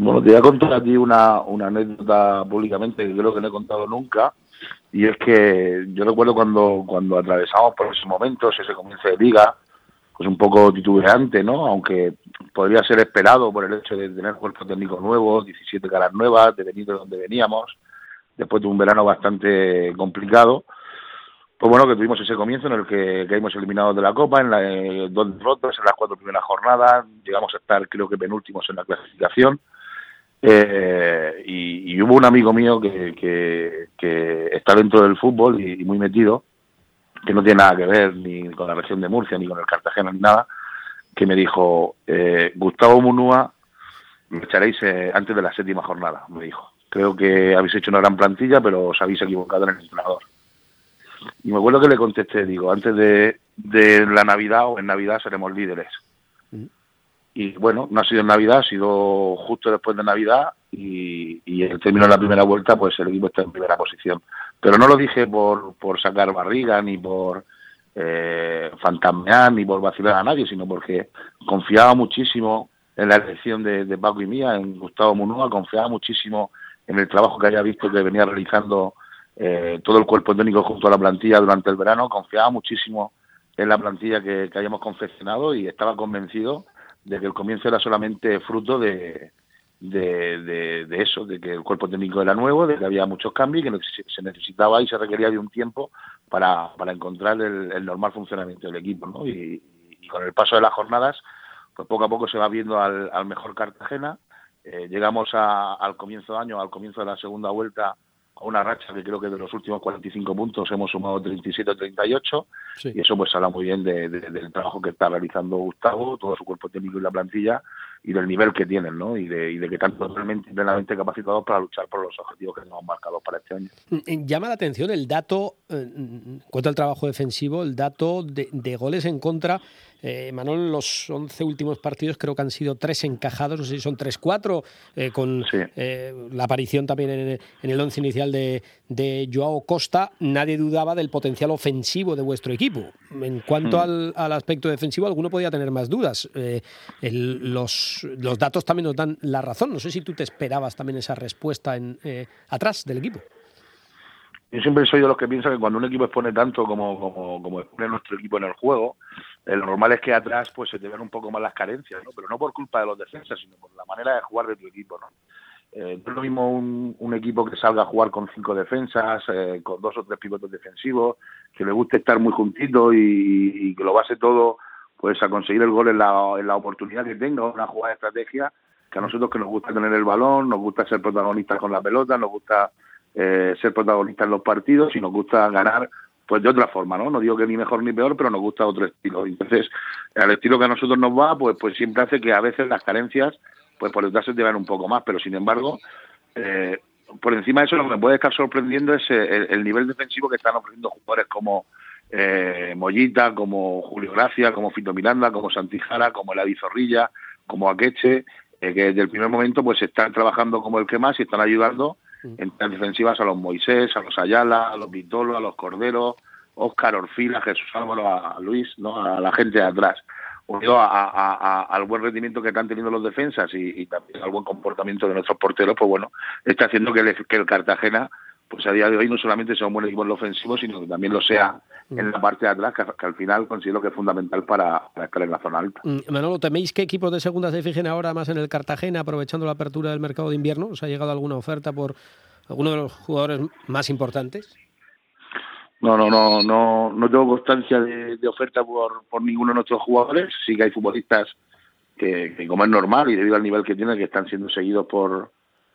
Bueno, te voy a contar a ti una anécdota públicamente que creo que no he contado nunca, y es que yo recuerdo cuando atravesamos por esos momentos, ese comienzo de liga, pues un poco titubeante, ¿no? Aunque podría ser esperado por el hecho de tener cuerpo técnico nuevo, 17 caras nuevas, de venir de donde veníamos, después de un verano bastante complicado. Pues bueno, que tuvimos ese comienzo en el que caímos eliminados de la Copa, en dos derrotas en las 4 primeras jornadas, llegamos a estar creo que penúltimos en la clasificación, y hubo un amigo mío que está dentro del fútbol y muy metido, que no tiene nada que ver ni con la región de Murcia, ni con el Cartagena, ni nada, que me dijo, Gustavo Munúa, me echaréis antes de la 7ª jornada, me dijo. Creo que habéis hecho una gran plantilla, pero os habéis equivocado en el entrenador. Y me acuerdo que le contesté, digo, antes de la Navidad o en Navidad seremos líderes. Y bueno, no ha sido en Navidad, ha sido justo después de Navidad y el término de la primera vuelta, pues el equipo está en primera posición. Pero no lo dije por sacar barriga, ni por fantasmear, ni por vacilar a nadie, sino porque confiaba muchísimo en la elección de Paco y mía, en Gustavo Munúa, confiaba muchísimo en el trabajo que había visto que venía realizando todo el cuerpo técnico junto a la plantilla durante el verano, confiaba muchísimo en la plantilla que habíamos confeccionado y estaba convencido de que el comienzo era solamente fruto de eso, de que el cuerpo técnico era nuevo, de que había muchos cambios y que se necesitaba y se requería de un tiempo para encontrar el normal funcionamiento del equipo, ¿no? Y con el paso de las jornadas, pues poco a poco se va viendo al mejor Cartagena. Llegamos al comienzo de año, al comienzo de la segunda vuelta, a una racha que creo que de los últimos 45 puntos hemos sumado 37 o 38, sí. Y eso pues habla muy bien del trabajo que está realizando Gustavo, todo su cuerpo técnico y la plantilla, y del nivel que tienen, ¿no? Y de que están totalmente plenamente capacitados para luchar por los objetivos que nos han marcado para este año. Llama la atención el dato, en cuanto al trabajo defensivo, el dato de goles en contra. Manol, los 11 últimos partidos creo que han sido 3 encajados, no sé si son 3-4, con sí. La aparición también en el 11 inicial de Joao Costa. Nadie dudaba del potencial ofensivo de vuestro equipo. En cuanto al aspecto defensivo, alguno podía tener más dudas. Los datos también nos dan la razón. No sé si tú te esperabas también esa respuesta atrás del equipo. Yo siempre soy de los que piensan que cuando un equipo expone tanto como expone nuestro equipo en el juego, lo normal es que atrás pues se te vean un poco más las carencias, ¿no? Pero no por culpa de los defensas, sino por la manera de jugar de tu equipo, ¿no? No es lo mismo un equipo que salga a jugar con 5 defensas, con 2 o 3 pivotes defensivos, que le guste estar muy juntito y que lo base todo pues a conseguir el gol en la oportunidad que tenga, una jugada de estrategia, que a nosotros que nos gusta tener el balón, nos gusta ser protagonistas con la pelota, nos gusta ser protagonistas en los partidos y nos gusta ganar pues de otra forma, ¿no? No digo que ni mejor ni peor, pero nos gusta otro estilo. Entonces, al estilo que a nosotros nos va, pues siempre hace que a veces las carencias, pues por detrás se te vean un poco más, pero sin embargo, por encima de eso lo que me puede estar sorprendiendo es el nivel defensivo que están ofreciendo jugadores como Mollita, como Julio Gracia, como Fito Miranda, como Santijara, como Eladio Zorrilla, como Akeche, que desde el primer momento pues están trabajando como el que más y están ayudando en las defensivas a los Moisés, a los Ayala, a los Vitolo, a los Cordero, Óscar, Orfila, Jesús Álvaro, a Luis, ¿no? A la gente de atrás. Unido al buen rendimiento que están teniendo los defensas y también al buen comportamiento de nuestros porteros, pues bueno, está haciendo que el Cartagena, pues a día de hoy no solamente sea un buen equipo en lo ofensivo, sino que también lo sea en la parte de atrás, que al final considero que es fundamental para estar en la zona alta. Manolo, ¿teméis que equipos de segunda se fijen ahora más en el Cartagena, aprovechando la apertura del mercado de invierno? ¿Os ha llegado alguna oferta por alguno de los jugadores más importantes? No tengo constancia de oferta por ninguno de nuestros jugadores. Sí que hay futbolistas que como es normal y debido al nivel que tienen, que están siendo seguidos por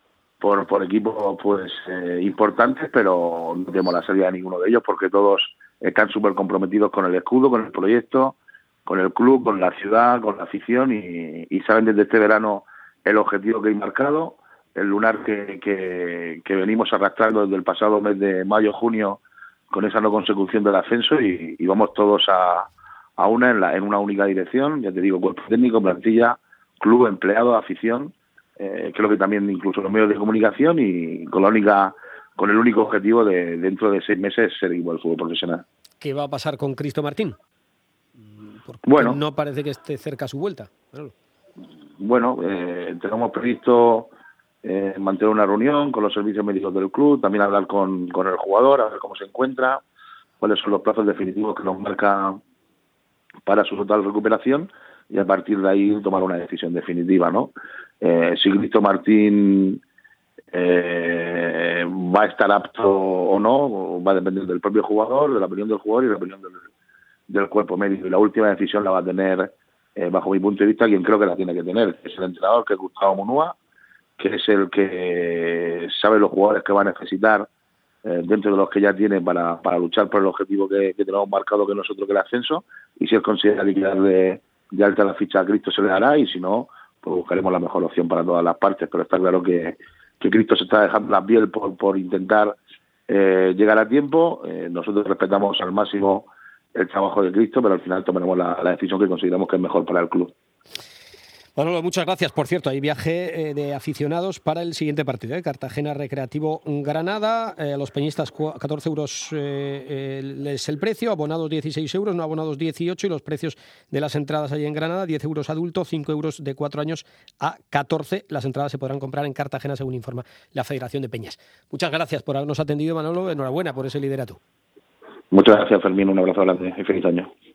equipos pues importantes, pero no tenemos la salida de ninguno de ellos porque todos están súper comprometidos con el escudo, con el proyecto, con el club, con la ciudad, con la afición y saben desde este verano el objetivo que hay marcado, el lunar que venimos arrastrando desde el pasado mes de mayo-junio con esa no consecución del ascenso y vamos todos a una en una única dirección, ya te digo, cuerpo técnico, plantilla, club, empleado, afición, creo que también incluso los medios de comunicación y con el único objetivo de dentro de 6 meses ser equipo del fútbol profesional. ¿Qué va a pasar con Cristo Martín? Porque bueno, no parece que esté cerca su vuelta. Bueno, tenemos previsto mantener una reunión con los servicios médicos del club, también hablar con el jugador, a ver cómo se encuentra, cuáles son los plazos definitivos que nos marca para su total recuperación, y a partir de ahí tomar una decisión definitiva, ¿no? Si Cristo Martín va a estar apto o no, va a depender del propio jugador, de la opinión del jugador y de la opinión del cuerpo médico, y la última decisión la va a tener, bajo mi punto de vista, quien creo que la tiene que tener, que es el entrenador, que es Gustavo Munúa, que es el que sabe los jugadores que va a necesitar dentro de los que ya tiene para luchar por el objetivo que tenemos marcado, que nosotros, que el ascenso, y si él considera liquidar de alta la ficha a Cristo, se le dará, y si no, pues buscaremos la mejor opción para todas las partes. Pero está claro que Cristo se está dejando la piel por intentar llegar a tiempo. Nosotros respetamos al máximo el trabajo de Cristo, pero al final tomaremos la decisión que consideramos que es mejor para el club. Manolo, muchas gracias. Por cierto, hay viaje de aficionados para el siguiente partido, Cartagena Recreativo Granada. Los peñistas 14 euros es el precio, abonados 16 euros, no abonados 18, y los precios de las entradas allí en Granada, 10 euros adulto, 5 euros de 4 años a 14. Las entradas se podrán comprar en Cartagena, según informa la Federación de Peñas. Muchas gracias por habernos atendido, Manolo. Enhorabuena por ese liderato. Muchas gracias, Fermín. Un abrazo grande y feliz año.